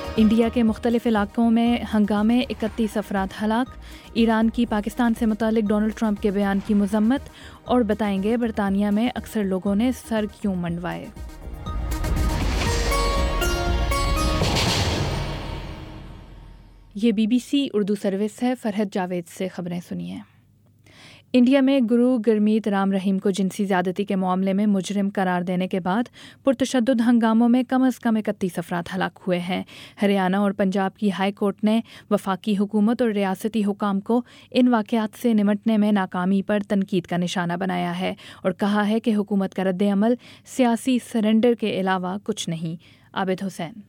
India کے مختلف علاقوں میں ہنگامے، 31 افراد ہلاک۔ ایران کی پاکستان سے متعلق ڈونلڈ ٹرمپ کے بیان کی مذمت، اور بتائیں گے برطانیہ میں اکثر لوگوں نے سر کیوں منڈوائے۔ یہ BBC اردو سروس ہے۔ فرحت جاوید سے خبریں سنیے۔ انڈیا میں گرو گرمیت رام رحیم کو جنسی زیادتی کے معاملے میں مجرم قرار دینے کے بعد پرتشدد ہنگاموں میں کم از کم 31 افراد ہلاک ہوئے ہیں۔ ہریانہ اور پنجاب کی ہائی کورٹ نے وفاقی حکومت اور ریاستی حکام کو ان واقعات سے نمٹنے میں ناکامی پر تنقید کا نشانہ بنایا ہے اور کہا ہے کہ حکومت کا رد عمل سیاسی سرنڈر کے علاوہ کچھ نہیں۔ عابد حسین۔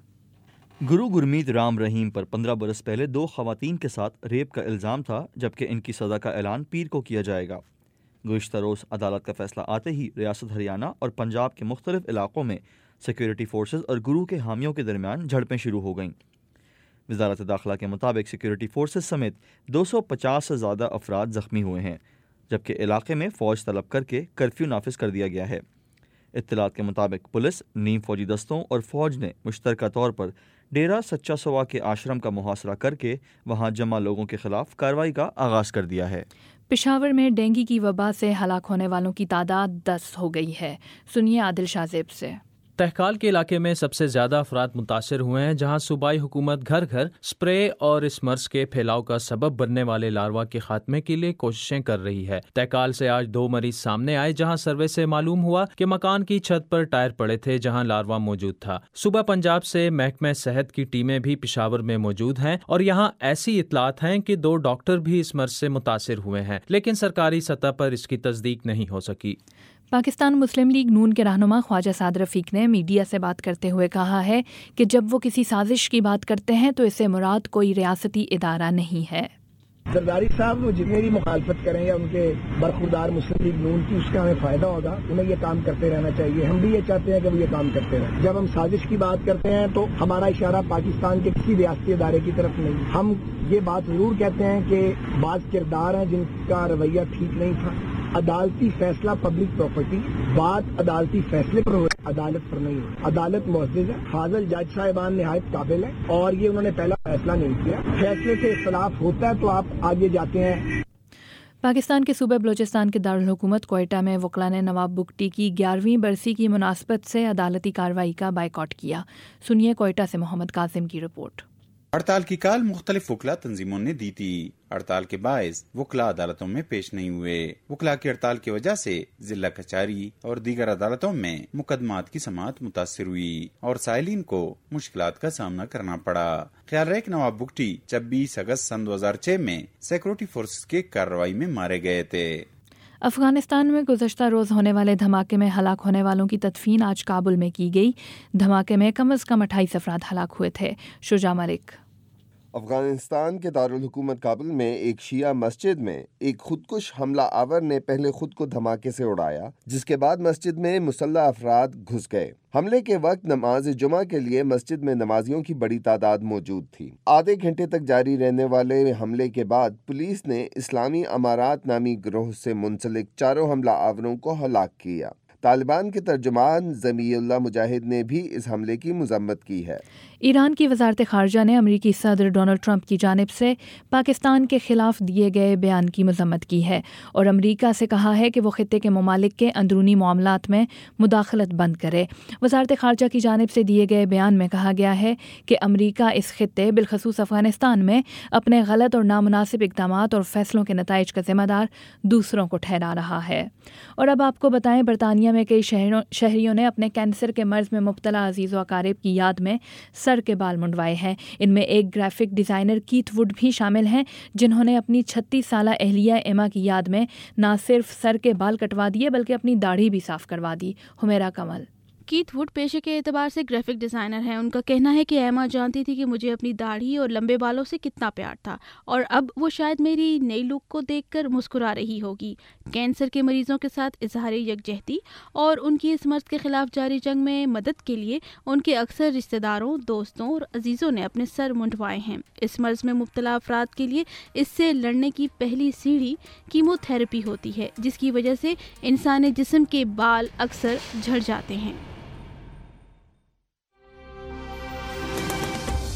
گرو گرمیت رام رحیم پر 15 برس پہلے 2 خواتین کے ساتھ ریپ کا الزام تھا، جبکہ ان کی سزا کا اعلان پیر کو کیا جائے گا۔ گزشتہ روز عدالت کا فیصلہ آتے ہی ریاست ہریانہ اور پنجاب کے مختلف علاقوں میں سیکیورٹی فورسز اور گرو کے حامیوں کے درمیان جھڑپیں شروع ہو گئیں۔ وزارت داخلہ کے مطابق سیکیورٹی فورسز سمیت 250 سے زیادہ افراد زخمی ہوئے ہیں، جبکہ علاقے میں فوج طلب کر کے کرفیو نافذ کر دیا گیا ہے۔ اطلاعات کے مطابق پولیس، نیم فوجی دستوں اور فوج نے مشترکہ طور پر ڈیرہ سچا سوا کے آشرم کا محاصرہ کر کے وہاں جمع لوگوں کے خلاف کارروائی کا آغاز کر دیا ہے۔ پشاور میں ڈینگی کی وبا سے ہلاک ہونے والوں کی تعداد 10 ہو گئی ہے۔ سنیے عادل شاہ زیب سے۔ تہکال کے علاقے میں سب سے زیادہ افراد متاثر ہوئے ہیں، جہاں صوبائی حکومت گھر گھر اسپرے اور اس مرض کے پھیلاؤ کا سبب بننے والے لاروا کے خاتمے کے لیے کوششیں کر رہی ہے۔ تہکال سے آج 2 مریض سامنے آئے، جہاں سروے سے معلوم ہوا کہ مکان کی چھت پر ٹائر پڑے تھے جہاں لاروا موجود تھا۔ صوبہ پنجاب سے محکمہ صحت کی ٹیمیں بھی پشاور میں موجود ہیں اور یہاں ایسی اطلاعات ہیں کہ 2 ڈاکٹر بھی اس مرض سے متاثر ہوئے ہیں، لیکن سرکاری سطح پر اس کی تصدیق نہیں ہو سکی۔ پاکستان مسلم لیگ نون کے رہنما خواجہ سعد رفیق نے میڈیا سے بات کرتے ہوئے کہا ہے کہ جب وہ کسی سازش کی بات کرتے ہیں تو اس سے مراد کوئی ریاستی ادارہ نہیں ہے۔ زرداری صاحب وہ جتنے بھی مخالفت کریں یا ان کے برخوردار مسلم لیگ نون کی، اس کا ہمیں فائدہ ہوگا، انہیں یہ کام کرتے رہنا چاہیے۔ ہم بھی یہ چاہتے ہیں کہ وہ یہ کام کرتے رہیں۔ جب ہم سازش کی بات کرتے ہیں تو ہمارا اشارہ پاکستان کے کسی ریاستی ادارے کی طرف نہیں۔ ہم یہ بات ضرور کہتے ہیں کہ بعض کردار ہیں جن کا رویہ ٹھیک نہیں تھا۔ عدالتی فیصلہ پبلک پراپرٹی، بات عدالتی فیصلے پر ہوئے، عدالت پر نہیں ہوئی۔ عدالت معزز ہے، فاضل جج صاحبان نہایت قابل ہے اور یہ انہوں نے پہلا فیصلہ نہیں کیا۔ فیصلے سے اختلاف ہوتا ہے تو آپ آگے جاتے ہیں۔ پاکستان کے صوبہ بلوچستان کے دارالحکومت کوئٹہ میں وکلاء نے نواب بگٹی کی 11ویں برسی کی مناسبت سے عدالتی کارروائی کا بائیکاٹ کیا۔ سنیے کوئٹہ سے محمد قاسم کی رپورٹ۔ ہڑتال کی کال مختلف وکلاء تنظیموں نے دی تھی۔ ہڑتال کے باعث وکلاء عدالتوں میں پیش نہیں ہوئے۔ وکلاء کی ہڑتال کی وجہ سے ضلع کچہری اور دیگر عدالتوں میں مقدمات کی سماعت متاثر ہوئی اور سائلین کو مشکلات کا سامنا کرنا پڑا۔ خیال رہے کہ نواب بگٹی 26 اگست سن 2006 میں سیکورٹی فورسز کے کارروائی میں مارے گئے تھے۔ افغانستان میں گزشتہ روز ہونے والے دھماکے میں ہلاک ہونے والوں کی تدفین آج کابل میں کی گئی۔ دھماکے میں کم از کم 28 افراد ہلاک ہوئے تھے۔ شجاع ملک۔ افغانستان کے دارالحکومت کابل میں ایک شیعہ مسجد میں ایک خودکش حملہ آور نے پہلے خود کو دھماکے سے اڑایا، جس کے بعد مسجد میں مسلح افراد گھس گئے۔ حملے کے وقت نماز جمعہ کے لیے مسجد میں نمازیوں کی بڑی تعداد موجود تھی۔ آدھے گھنٹے تک جاری رہنے والے حملے کے بعد پولیس نے اسلامی امارات نامی گروہ سے منسلک 4 حملہ آوروں کو ہلاک کیا۔ طالبان کے ترجمان ذمی اللہ مجاہد نے بھی اس حملے کی مذمت کی ہے۔ ایران کی وزارت خارجہ نے امریکی صدر ڈونلڈ ٹرمپ کی جانب سے پاکستان کے خلاف دیے گئے بیان کی مذمت کی ہے اور امریکہ سے کہا ہے کہ وہ خطے کے ممالک کے اندرونی معاملات میں مداخلت بند کرے۔ وزارت خارجہ کی جانب سے دیے گئے بیان میں کہا گیا ہے کہ امریکہ اس خطے بالخصوص افغانستان میں اپنے غلط اور نامناسب اقدامات اور فیصلوں کے نتائج کا ذمہ دار دوسروں کو ٹھہرا رہا ہے۔ اور اب آپ کو بتائیں، برطانیہ میں کئی شہریوں نے اپنے کینسر کے مرض میں مبتلا عزیز و اقارب کی یاد میں سر کے بال منڈوائے ہیں۔ ان میں ایک گرافک ڈیزائنر کیتھ وڈ بھی شامل ہیں، جنہوں نے اپنی 36 سالہ اہلیہ ایما کی یاد میں نہ صرف سر کے بال کٹوا دیے بلکہ اپنی داڑھی بھی صاف کروا دی۔ حمیرہ کمل۔ کیتھ وڈ پیشے کے اعتبار سے گرافک ڈیزائنر ہیں۔ ان کا کہنا ہے کہ ایما جانتی تھی کہ مجھے اپنی داڑھی اور لمبے بالوں سے کتنا پیار تھا اور اب وہ شاید میری نئی لک کو دیکھ کر مسکرا رہی ہوگی۔ کینسر کے مریضوں کے ساتھ اظہار یکجہتی اور ان کی اس مرض کے خلاف جاری جنگ میں مدد کے لیے ان کے اکثر رشتہ داروں، دوستوں اور عزیزوں نے اپنے سر منڈوائے ہیں۔ اس مرض میں مبتلا افراد کے لیے اس سے لڑنے کی پہلی سیڑھی کیمو تھراپی ہوتی ہے، جس کی وجہ سے انسانی جسم کے بال اکثر جھڑ جاتے ہیں۔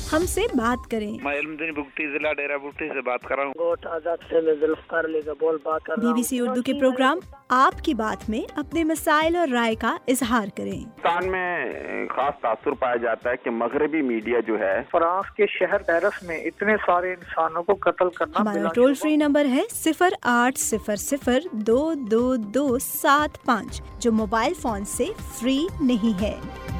ہم سے بات کریں۔ میں علمدین بگٹی ضلع ڈیرہ بگٹی سے بات کر رہا ہوں۔ گوٹ آزاد سے میں ذوالفقار علی کا بول بات کر رہا ہوں۔ BBC اردو کے پروگرام آپ کی بات میں اپنے مسائل اور رائے کا اظہار کریں۔ پاکستان میں خاص تاثر پایا جاتا ہے کہ مغربی میڈیا جو ہے فرانس کے شہر پیرس میں اتنے سارے انسانوں کو قتل کرنا۔ ہمارا ٹول فری نمبر ہے 0800-222-75 جو موبائل فون سے فری نہیں ہے۔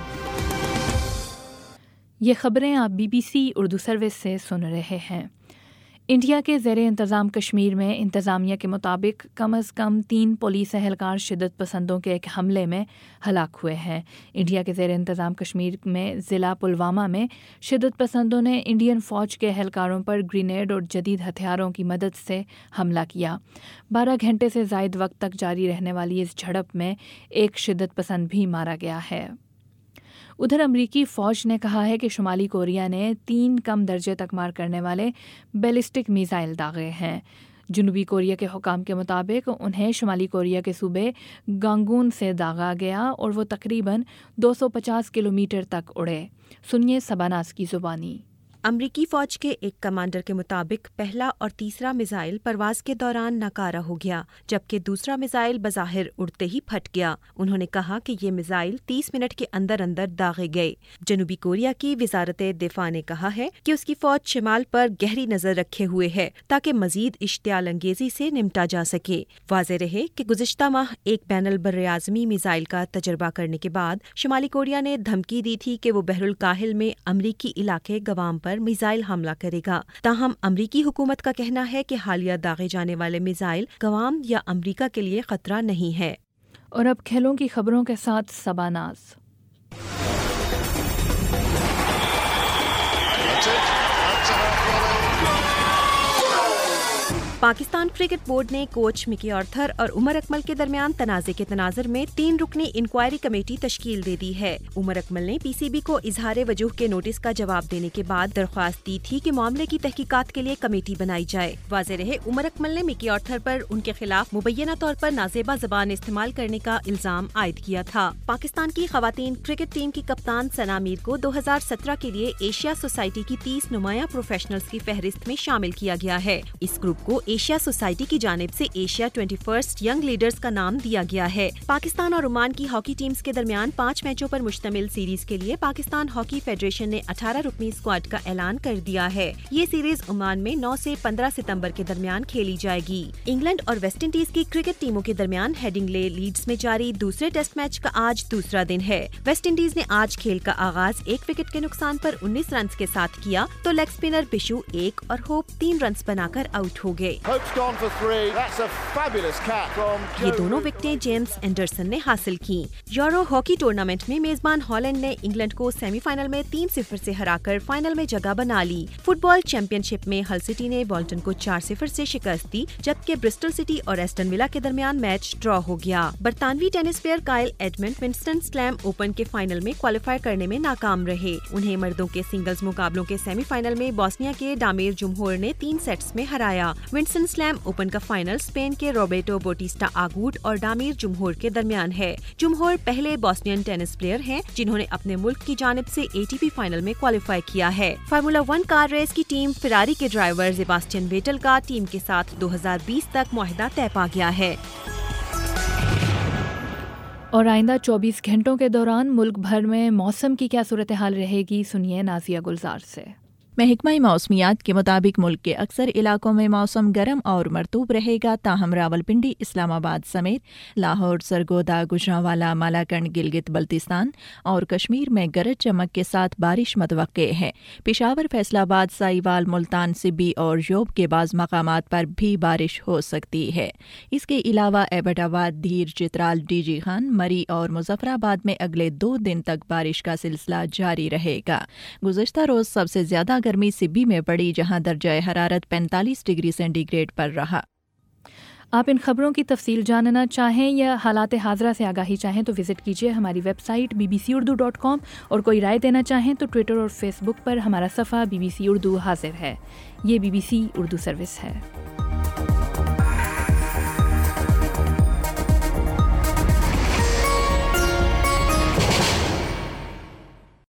یہ خبریں آپ BBC اردو سروس سے سن رہے ہیں۔ انڈیا کے زیر انتظام کشمیر میں انتظامیہ کے مطابق کم از کم 3 پولیس اہلکار شدت پسندوں کے ایک حملے میں ہلاک ہوئے ہیں۔ انڈیا کے زیر انتظام کشمیر میں ضلع پلوامہ میں شدت پسندوں نے انڈین فوج کے اہلکاروں پر گرینیڈ اور جدید ہتھیاروں کی مدد سے حملہ کیا۔ 12 گھنٹے سے زائد وقت تک جاری رہنے والی اس جھڑپ میں ایک شدت پسند بھی مارا گیا ہے۔ ادھر امریکی فوج نے کہا ہے کہ شمالی کوریا نے 3 کم درجے تک مار کرنے والے بیلسٹک میزائل داغے ہیں۔ جنوبی کوریا کے حکام کے مطابق انہیں شمالی کوریا کے صوبے گانگون سے داغا گیا اور وہ تقریباً 250 کلومیٹر تک اڑے۔ سنیے سباناز کی زبانی۔ امریکی فوج کے ایک کمانڈر کے مطابق پہلا اور تیسرا میزائل پرواز کے دوران ناکارہ ہو گیا، جبکہ دوسرا میزائل بظاہر اڑتے ہی پھٹ گیا۔ انہوں نے کہا کہ یہ میزائل 30 منٹ کے اندر اندر داغے گئے۔ جنوبی کوریا کی وزارت دفاع نے کہا ہے کہ اس کی فوج شمال پر گہری نظر رکھے ہوئے ہے تاکہ مزید اشتعال انگیزی سے نمٹا جا سکے۔ واضح رہے کہ گزشتہ ماہ ایک بین البراعظمی میزائل کا تجربہ کرنے کے بعد شمالی کوریا نے دھمکی دی تھی کہ وہ بحر الکاہل میں امریکی علاقے گوام پر میزائل حملہ کرے گا۔ تاہم امریکی حکومت کا کہنا ہے کہ حالیہ داغے جانے والے میزائل گوام یا امریکہ کے لیے خطرہ نہیں ہے۔ اور اب کھیلوں کی خبروں کے ساتھ سباناز۔ پاکستان کرکٹ بورڈ نے کوچ مکی آرتھر اور عمر اکمل کے درمیان تنازع کے تناظر میں 3 رکنی انکوائری کمیٹی تشکیل دے دی ہے۔ عمر اکمل نے PCB کو اظہار وجوہ کے نوٹس کا جواب دینے کے بعد درخواست دی تھی کہ معاملے کی تحقیقات کے لیے کمیٹی بنائی جائے۔ واضح رہے عمر اکمل نے مکی آرتھر پر ان کے خلاف مبینہ طور پر نازیبا زبان استعمال کرنے کا الزام عائد کیا تھا۔ پاکستان کی خواتین کرکٹ ٹیم کی کپتان ثنا میر کو 2017 کے لیے ایشیا سوسائٹی کی 30 نمایاں پروفیشنلز کی فہرست میں شامل کیا گیا ہے۔ اس گروپ کو ایشیا سوسائٹی کی جانب سے ایشیا 21 ینگ لیڈرز کا نام دیا گیا ہے۔ پاکستان اور عمان کی ہاکی ٹیمز کے درمیان 5 میچوں پر مشتمل سیریز کے لیے پاکستان ہاکی فیڈریشن نے 18 رکنی اسکواڈ کا اعلان کر دیا ہے۔ یہ سیریز عمان میں 9 سے 15 ستمبر کے درمیان کھیلی جائے گی۔ انگلینڈ اور ویسٹ انڈیز کی کرکٹ ٹیموں کے درمیان ہیڈنگلے لیڈز میں جاری دوسرے ٹیسٹ میچ کا آج دوسرا دن ہے۔ ویسٹ انڈیز نے آج کھیل کا آغاز 1 وکٹ کے نقصان پر 19 رنز کے ساتھ کیا تو لیگ اسپنر بشو 1 اور ہوپ 3 رنز بنا کر آؤٹ ہو گئے۔ یہ دونوں وکٹیں جیمز اینڈرسن نے حاصل کی۔ یورو ہاکی ٹورنامنٹ میں میزبان ہالینڈ نے انگلینڈ کو سیمی فائنل میں 3-0 سے ہرا کر فائنل میں جگہ بنا لی۔ فٹ بال چیمپئن شپ میں ہل سٹی نے بالٹن کو 4-0 سے شکست دی، جبکہ برسٹل سٹی اور ایسٹن ولا کے درمیان میچ ڈرا ہو گیا۔ برطانوی tennis player Kyle Edmund Winston Salem open کے فائنل میں کوالیفائی کرنے میں ناکام رہے۔ انہیں مردوں کے سنگلز مقابلوں کے سیمی فائنل میں بوسنیا کے ڈامیر جمہور نے 3 سیٹس میں ہرایا۔ ونسٹن سلیم اوپن کا فائنل اسپین کے روبرٹو بوٹیسٹا آگوڈ اور ڈامیر جمہور کے درمیان ہے۔ جمہور پہلے بوسنین ٹینس پلیئر ہیں جنہوں نے اپنے ملک کی جانب سے ATP فائنل میں کوالیفائی کیا ہے۔ فارمولا 1 کار ریس کی ٹیم فراری کے ڈرائیور سیباسٹین ویٹل کا ٹیم کے ساتھ 2020 تک معاہدہ طے پا گیا ہے۔ اور آئندہ 24 گھنٹوں کے دوران ملک بھر میں موسم کی کیا صورتحال رہے گی، سنیے نازیہ گلزار سے۔ محکمہ موسمیات کے مطابق ملک کے اکثر علاقوں میں موسم گرم اور مرطوب رہے گا، تاہم راولپنڈی، اسلام آباد سمیت لاہور، سرگودا، گجرانوالہ، مالاکنڈ، گلگت بلتستان اور کشمیر میں گرج چمک کے ساتھ بارش متوقع ہے۔ پشاور، فیصل آباد، سائیوال، ملتان، سبی اور یوب کے بعض مقامات پر بھی بارش ہو سکتی ہے۔ اس کے علاوہ ایبٹ آباد، دھیر، چترال، DG خان، مری اور مظفر آباد میں اگلے 2 دن تک بارش کا سلسلہ جاری رہے گا۔ گزشتہ روز سب سے زیادہ گرمی سبی میں پڑی، جہاں درجہ حرارت 45 ڈگری سینٹی گریڈ پر رہا۔ آپ ان خبروں کی تفصیل جاننا چاہیں یا حالات حاضرہ سے آگاہی چاہیں تو وزٹ کیجیے ہماری ویب سائٹ bbcurdu.com، اور کوئی رائے دینا چاہیں تو ٹویٹر اور فیس بک پر ہمارا صفحہ BBC اردو حاضر ہے۔ یہ BBC اردو سروس ہے۔